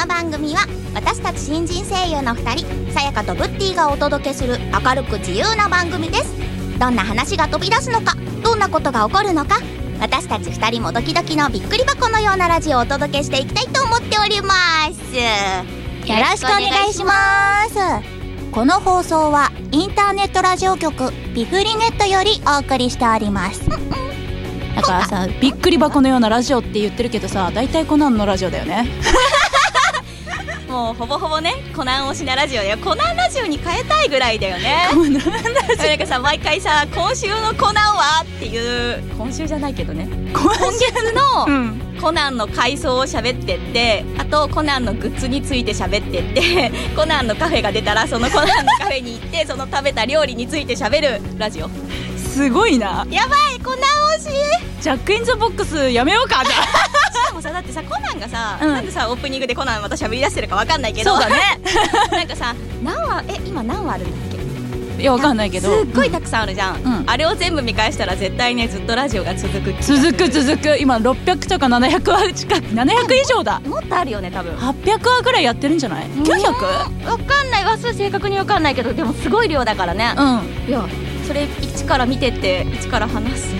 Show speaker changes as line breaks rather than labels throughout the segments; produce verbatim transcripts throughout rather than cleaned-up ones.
の番組は私たち新人声優のふたり、さやかとブッティがお届けする明るく自由な番組です。どんな話が飛び出すのか、どんなことが起こるのか、私たちふたりもドキドキのびっくり箱のようなラジオをお届けしていきたいと思っております。
よろしくお願いします。この放送はインターネットラジオ局ビフリネットよりお送りしております。
だからさ、びっくり箱のようなラジオって言ってるけどさ、大体コナンのラジオだよね。
もうほぼほぼね、コナン推しなラジオだよ。コナンラジオに変えたいぐらいだよね。コナンラジオなんかさ、毎回さ、今週のコナンはっていう、今週じゃないけどね、今月のコナンの回想を喋ってって、あとコナンのグッズについて喋ってって、コナンのカフェが出たらそのコナンのカフェに行ってその食べた料理について喋るラジオ。
すごいな。
やばい、コナン推し。
ジャックインザボックスやめようか。
しかもさ、だってさ、コナンがさ、
うん、
なんでさオープニングでコナンまた喋り出してるかわかんないけど。
そうだね。
なんかさ、何話、え今何話あるんだっけ。
いや、わかんないけど、
すっごいたくさんあるじゃん、うん、あれを全部見返したら絶対ね、ずっとラジオが続く。
続く続く。今ろっぴゃくとかななひゃくわ近く、ななひゃく以上だ。
もっとあるよね、多分はっ
ぴゃくわぐらいやってるんじゃない？ きゅうひゃく？
わかんない、話数正確にわかんないけど、でもすごい量だからね。
うん。
いや、それ一から見てって一から話す。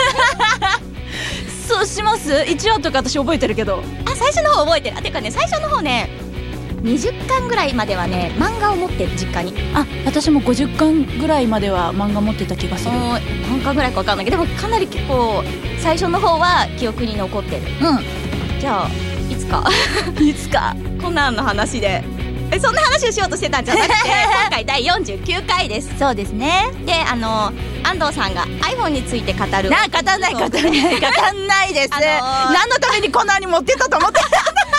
そうします。いちわとか私覚えてるけど。
あ、最初の方覚えてる。あ、てかね、最初の方ね、にじゅっかんぐらいまではね、漫画を持ってる、実家に。
あ、私もごじゅっかんぐらいまでは漫画持ってた気がする。
何巻ぐらいか分かんないけど、でもかなり結構最初の方は記憶に残ってる。
うん。
じゃあいつか
いつか
コナンの話で、え、そんな話をしようとしてたんじゃなくて今回だいよんじゅうきゅうかいです。
そうですね。
で、あの安藤さんが iPhone について語る。
な、語んない語んない語んないです、あのー、何のためにコナンに持ってったと思ってた。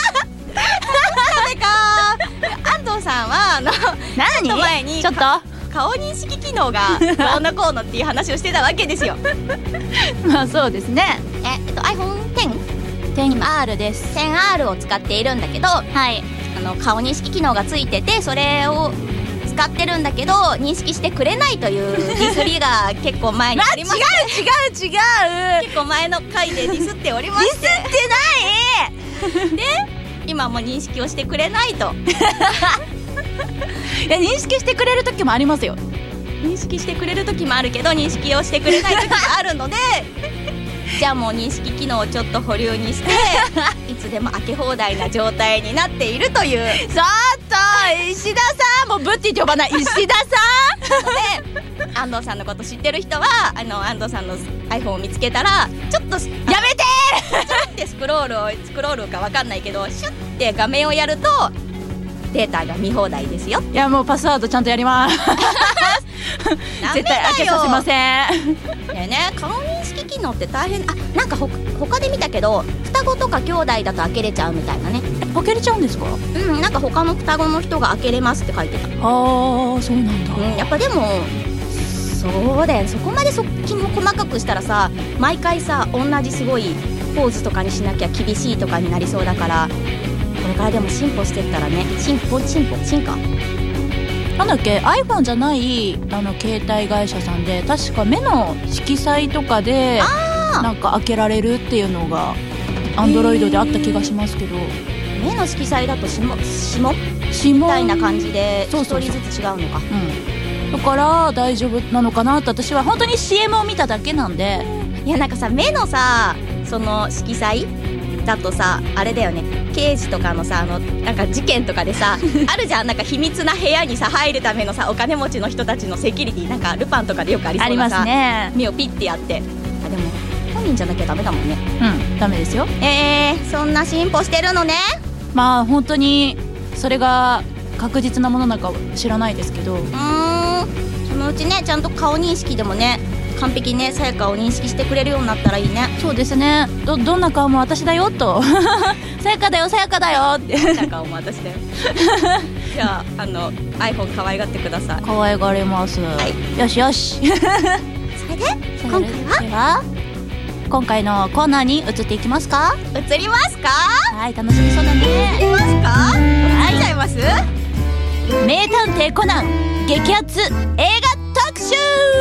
安藤さんはあの
何？
ちょっと前に
ちょっと
顔認識機能がどうのこうのっていう話をしてたわけですよ。
まあそうですね。
え、えっと アイフォンテン？
テンアール です。
テンアール を使っているんだけど、はい、あの顔認識機能がついてて、それを使ってるんだけど認識してくれないというディスりが結構前にありまして、
違う違う違う、
結構前の回でディスっておりまして。
ディスってない。
で、今も認識をしてくれないと。
いや、認識してくれる時もありますよ。
認識してくれる時もあるけど、認識をしてくれない時があるのでじゃあもう認識機能をちょっと保留にしていつでも開け放題な状態になっているという。
ちょっと石田さん、もうブッティって呼ばない。石田さん
で、安藤さんのこと知ってる人は、あの安藤さんの iPhone を見つけたらちょっとやめてーちょってスクロールをスクロールかわかんないけど、シュッて画面をやるとデータが見放題ですよ。
いや、もうパスワードちゃんとやります絶対開けさせません。
ねえね、顔認識機能って大変。あ、なんかほ他で見たけど、双子とか兄弟だと開けれちゃうみたいなね。
開けれちゃうんですか？
うん、なんか他の双子の人が開けれますって書いてた。
ああ、そうなんだ。
うん、やっぱでもそうだよ、そこまでそっちも細かくしたらさ、毎回さ同じすごいポーズとかにしなきゃ厳しいとかになりそうだから、これからでも進歩してったらね、進歩進歩進化
なんだっけ、 iPhone じゃないあの携帯会社さんで確か目の色彩とかでなんか開けられるっていうのが Android であった気がしますけど、
目の色彩だと霜霜
霜
みたいな感じで
そうそうそう
一人ずつ違うのか。
うん、だから大丈夫なのかなって私は本当に シーエム を見ただけなんで。
いや、なんかさ、目のさその色彩だとさ、あれだよね、刑事とかのさ、あのなんか事件とかでさあるじゃん、なんか秘密な部屋にさ入るためのさ、お金持ちの人たちのセキュリティ、なんかルパンとかでよくありそうなさ、
ありますね、
目をピッてやって。あ、でも本人じゃなきゃダメだもんね。
うん、ダメですよ。
えー、そんな進歩してるのね。
まあ本当にそれが確実なものなんか知らないですけど、う
ーん、そのうちね、ちゃんと顔認識でもね、完璧にね、さやかを認識してくれるようになったらいいね。
そうですね。 ど, どんな顔も私だよとさやかだよさやかだよって
どんな顔も私だよじゃあ、あの iPhone 可愛がってください。
可愛がれます、はい、よしよし
それで今回は
今回のコーナーに移っていきますか。
移りますか。
はい、楽しみそうだね。
移りますか。はい、移っちゃいます。
名探偵コナン激アツ映画特集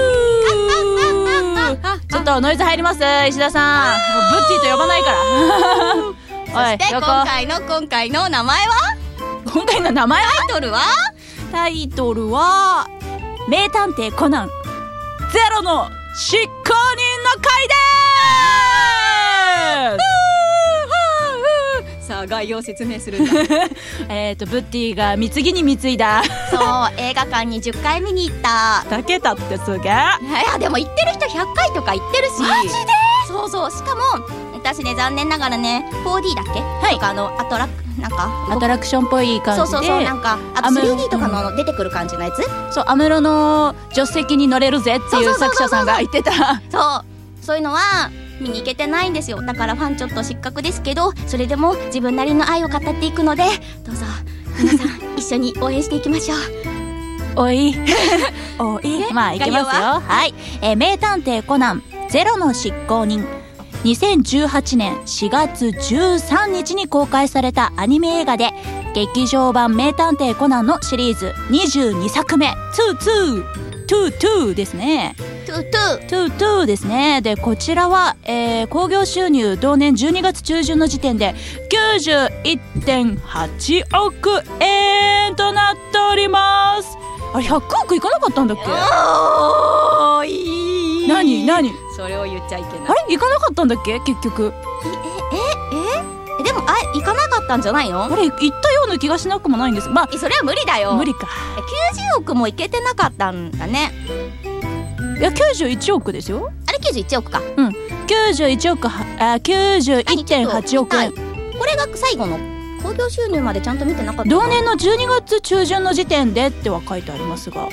ちょっとノイズ入ります石田さん、もうブッティと呼ばないから
そして今回の今回の名前は
今回の名前は
タイトルは
タイトルは名探偵コナンゼロの執行人の会でーす。
さあ概要説明するんだ
えっとブッティが貢ぎに貢いだ
そう映画館にじゅっかい見に行った
だけだってすげえ。
いやでも行ってる人ひゃっかいとか行ってるし
マジで
そうそうしかも私ね残念ながらね フォーディー だっけ、
はい、
とかあのアトラクなんか
アトラクションっぽい感じで
そうそうそうなんかあと スリーディー とかの出てくる感じのやつ
そう安室の助手席に乗れるぜっていう作者さんが言ってた
そうそういうのは見に行けてないんですよ。だからファンちょっと失格ですけどそれでも自分なりの愛を語っていくのでどうぞ皆さん一緒に応援していきましょう
おいおいまあいきますよ。はい、えー、名探偵コナンゼロの執行人にせんじゅうはちねんしがつじゅうさんにちに公開されたアニメ映画で劇場版名探偵コナンのシリーズにじゅうにさくめツーツートゥートゥーですね
トゥートゥー
トゥートゥーですね。でこちらは、えー、興行収入同年じゅうにがつちゅうじゅんの時点で きゅうじゅういってんはちおくえんとなっております。あれひゃくおくいかなかったんだっけ。
おーい
何何
それを言っちゃいけない。
あれいかなかったんだっけ結局。
ええええでもあ行かなかったんじゃないの。
あれ行ったような気がしなくもないんです。まあ
それは無理だよ。
無理か。
きゅうじゅうおくも行けてなかったんだね。
いやきゅうじゅういちおくですよ。
あれきゅうじゅういちおくか。
うんきゅうじゅういちおくあきゅうじゅういってんはちおくえん。
これが最後の興行収入までちゃんと見てなかった。
同年のじゅうにがつちゅうじゅんの時点でっては書いてありますが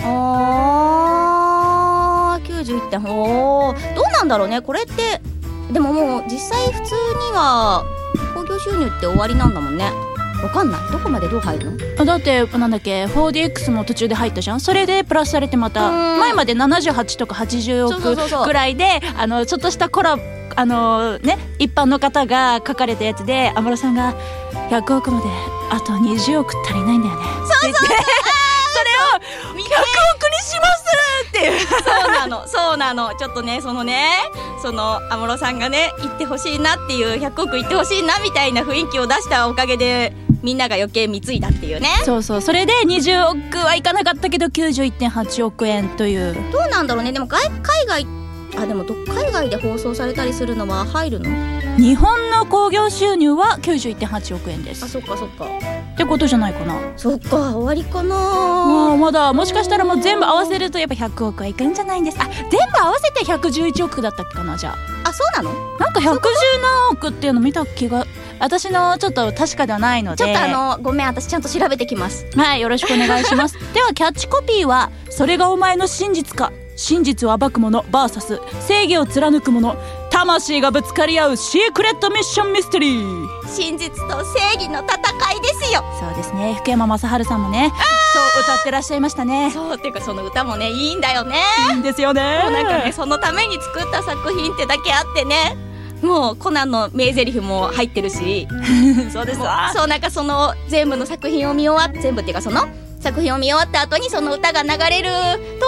あーきゅうじゅういってんおーどうなんだろうねこれって。でももう実際普通には興行収入って終わりなんだもんね。わかんないどこまでどう入るの。
あだってなんだっけ フォーディーエックス も途中で入ったじゃん。それでプラスされてまた前までななじゅうはちとかはちじゅうおくくらいであのちょっとしたコラあのね一般の方が書かれたやつで安室さんがひゃくおくまであとにじゅうおく足りないんだよね
そうそうそれを
ひゃくおくにしますっていう
そうなのそうなのちょっとねそのねその安室さんがね行ってほしいなっていうひゃくおく行ってほしいなみたいな雰囲気を出したおかげでみんなが余計貢いだっていうね。
そうそうそれでにじゅうおくはいかなかったけど きゅうじゅういってんはちおくえんという。
どうなんだろうね。でも海外あでもど海外で放送されたりするのは入るの。
日本の興行収入は きゅうじゅういってんはちおくえんです。
あそっかそっか
ってことじゃないかな。
そっか終わりかな。
まあまだもしかしたらもう全部合わせるとやっぱひゃくおくはいくんじゃないんです。あ全部合わせてひゃくじゅういちおくだったっけかな。じゃあ
あそうなの。
なんかひゃくじゅうなんおくっていうの見た気が私のちょっと確かではないので
ちょっとあのごめん私ちゃんと調べてきます。
はいよろしくお願いしますではキャッチコピーはそれがお前の真実か真実を暴く者 ブイエス 正義を貫く者魂がぶつかり合うシークレットミッションミステリー。
真実と正義の戦いですよ。
そうですね福山雅治さんもねそう歌ってらっしゃいましたね。
そうっていうかその歌もねいいんだよね。
いいんですよね。
もうなんかねそのために作った作品ってだけあってねもうコナンの名台詞も入ってるし
そうですわ。
そうなんかその全部の作品を見終わって全部っていうかその作品を見終わった後にその歌が流れると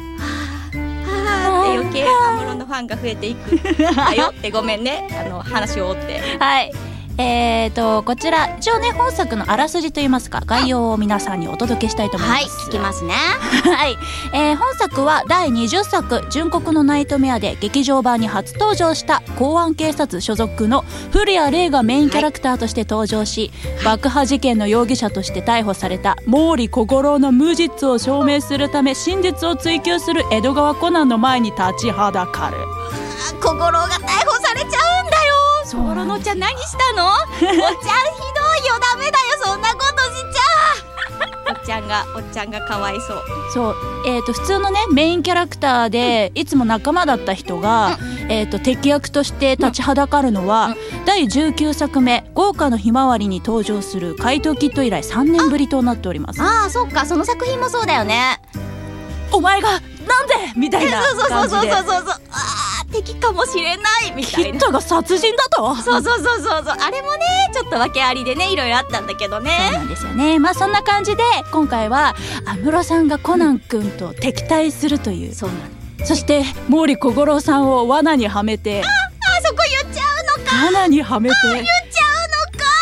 はぁはぁって余計安室のファンが増えていくだよってごめんねあの話を追って
はいえーとこちら一応ね本作のあらすじといいますか概要を皆さんにお届けしたいと思います。
はい聞きますね
はい、えー、本作はだいにじゅっさく純国のナイトメアで劇場版に初登場した公安警察所属の古谷玲がメインキャラクターとして登場し、はい、爆破事件の容疑者として逮捕された毛利小五郎の無実を証明するため真実を追求する江戸川コナンの前に立ちはだかる。
小五郎が逮捕されちゃうんだよ。小五郎のおっちゃん何したのおっちゃんひどいよダメだよそんなことしちゃおっちゃんがおっちゃんがかわいそう。
そうえーと普通のねメインキャラクターで、うん、いつも仲間だった人が、うん、えーと敵役として立ちはだかるのは、うん、だいじゅうきゅうさくめ豪華のひまわりに登場する怪盗キッド以来さんねんぶりとなっております。
ああそっかその作品もそうだよね。
お前がなんでみたいな感じで
そうそうそうそうそうそうあー敵かもしれないみたいな。
キッドが殺人だと
そうそうそうそうそうあれもねちょっと訳ありでねいろいろあったんだけどね。
そうなんですよね。まあそんな感じで今回は安室さんがコナン君と敵対するという、
そうなの。
そして毛利小五郎さんを罠にはめて
ああそこ言っちゃうのか。
罠にはめて
言っちゃうのか。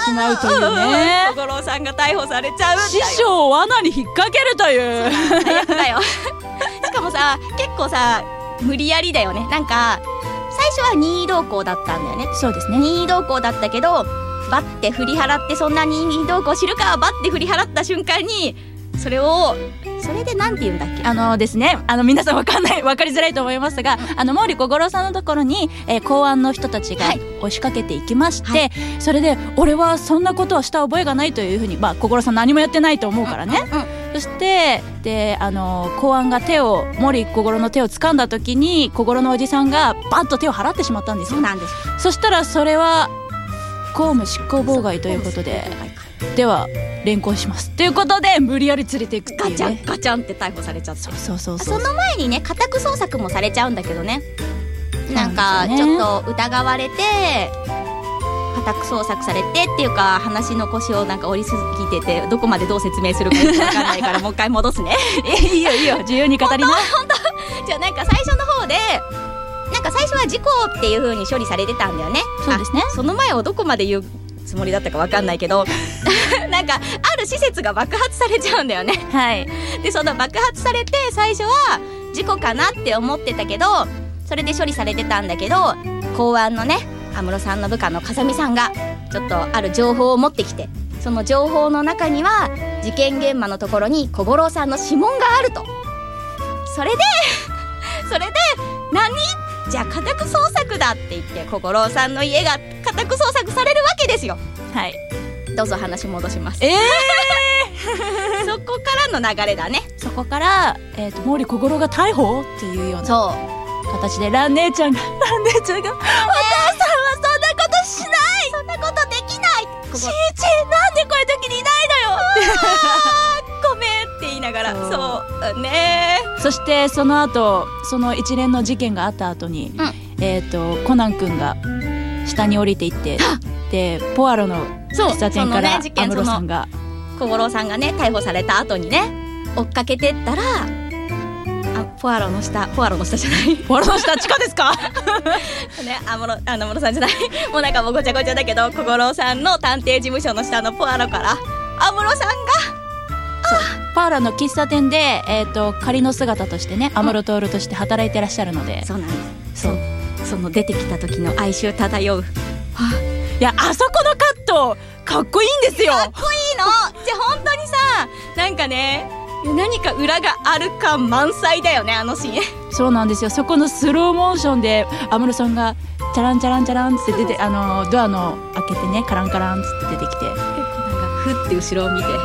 しまうというね。
小五郎さんが逮捕されちゃうんだよ。
師匠を罠に引っ掛けるという
最悪だよしかもさ結構さ無理やりだよね。なんか最初は任意同行だったんだよね。
そうですね、
任意同行だったけどバッて振り払って、そんな任意同行知るかバッて振り払った瞬間にそれをそれでなんて言うんだっけ。
あのですね、あの皆さんわかんないわかりづらいと思いますが、あの毛利小五郎さんのところに、えー、公安の人たちが押しかけていきまして、はい、それで俺はそんなことはした覚えがないというふうに、まあ、小五郎さん何もやってないと思うからね、うんうん、そしてであの公安が手を毛利小五郎の手を掴んだ時に小五郎のおじさんがバッと手を払ってしまったんですよ。
そうなんです。
そしたらそれは公務執行妨害ということで、では連行しますということで無理やり連れていくっていうね。
ガチャンガチャンって逮捕されちゃって、
そうそうそうそう。
その前にね家宅捜索もされちゃうんだけどね。なんかちょっと疑われて家宅捜索されてっていうか、話の腰をなんか折りすぎててどこまでどう説明するかよく分かんないからもう一回戻すね
いいよいいよ自由に語りな。
本当じゃあなんか最初の方でなんか最初は事故っていう風に処理されてたんだよね。
そうですね。
その前をどこまで言うつもりだったか分かんないけどなんかある施設が爆発されちゃうんだよね。
はい。
でその爆発されて最初は事故かなって思ってたけど、それで処理されてたんだけど、公安のね安室さんの部下の風見さんがちょっとある情報を持ってきて、その情報の中には事件現場のところに小五郎さんの指紋があると。それでそれで何じゃあ家宅捜索だって言って小五郎さんの家が家宅捜索されるわけですよ。
はい。
どうぞ話戻します。
え
ー、そこからの流れだね。
そこから、えー、と毛利小五郎が逮捕っていうような形で蘭姉ちゃんが蘭姉ちゃんが、お母さんはそんなことしない、
そんなことできない、
ちいちなんでこういう時にいないのよ
ごめんって言いながら、そうね。
そしてその後その一連の事件があった後に、うん、えー、とコナン君が下に降りていってでポアロの喫茶店から安室さんが、
小五郎さんがね逮捕された後にね追っかけてったら、あポアロの下ポアロの下じゃない
ポアロの下地下ですか
ね、安室安室さんじゃないもうなんかもうごちゃごちゃだけど、小五郎さんの探偵事務所の下のポアロから安室さんが
そうパーラの喫茶店で、えー、と仮の姿としてね安室徹として働いてらっしゃるので、
うん、そうなんです。そうその出てきた時の哀愁漂う、は
あ、いやあそこのカットかっこいいんですよ。
かっこいいの。じゃあ本当にさなんかね何か裏がある感満載だよねあのシーン。
そうなんですよ。そこのスローモーションで安室さんがチャランチャランチャランって出て、あのドアの開けてねカランカランって出てきて、なんか
ふって後ろを見て、は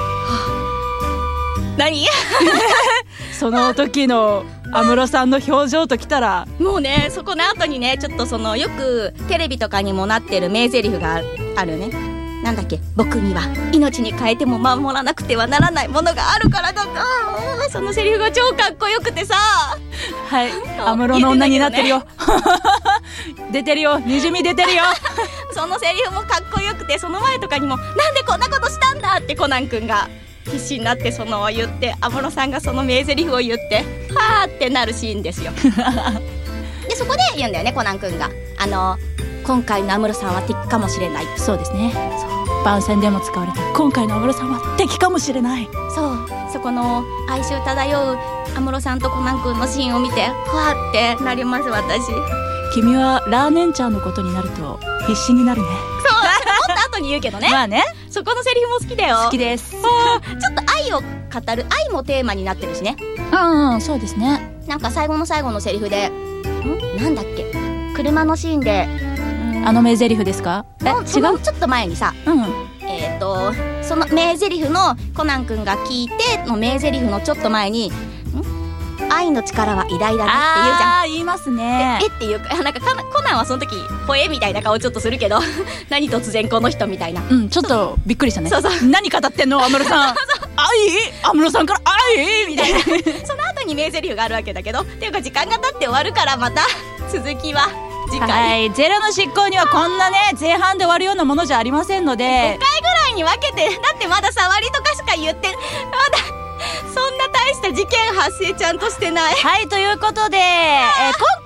あ、何
その時の安室さんの表情ときたら
もうね、そこの後にねちょっとそのよくテレビとかにもなってる名台詞があるね。なんだっけ、僕には命に変えても守らなくてはならないものがあるからだと。そのセリフが超かっこよくてさ、
はい安室の女になってるよ、ね、出てるよ、にじみ出てるよ
そのセリフもかっこよくて、その前とかにもなんでこんなことしたんだってコナン君が必死になってその言って、安室さんがその名台詞を言ってはーってなるシーンですよでそこで言うんだよねコナン君が、あの今回の安室さんは敵かもしれない。
そうですね、番宣でも使われた今回の安室さんは敵かもしれない。
そうそこの哀愁漂う安室さんとコナン君のシーンを見てふわってなります私。
君はラーメンちゃんのことになると必死になるね。そう
もっと後に言うけどね
まあね、
そこのセリフも好きだよ。
好きです。ちょ
っと愛を語る、愛もテーマになってるしね。
うんうん、そうですね。
なんか最後の最後のセリフでんなんだっけ、車のシーンで
あの名台詞ですか？
え、違う？ちょっと前にさ、うん、えっとその名台詞のコナン君が聞いての名台詞のちょっと前に、ん愛の力は偉大だねって言うじゃん。
あー言いますね。
えっていうか、なんかコナンはその時ほえみたいな顔ちょっとするけど何突然この人みたいな、
うん、ちょっとびっくりしたね。
そうそう
何語ってんの安室さん愛安室さんから愛みたいな
その後に名台詞があるわけだけど、っていうか時間が経って終わるからまた続きは次回。
はい、ゼロの執行にはこんなね前半で終わるようなものじゃありませんのでごかい
ぐらいに分けて、だってまだ触りとかしか言ってまだそんな大した事件発生ちゃんとしてない。
はい、ということで、えー、今回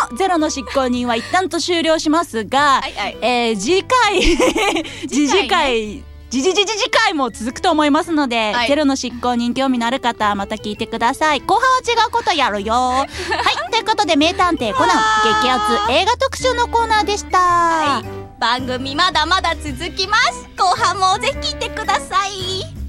ゼロの執行人は一旦と終了しますが、
はいはい、
えー、次回次次回じじじじ次回も続くと思いますので、はい、ゼロの執行人興味のある方はまた聞いてください。後半は違うことやるよはい、ということで名探偵コナン激アツ映画特集のコーナーでした、
はい、番組まだまだ続きます。後半もぜひ聞いてください。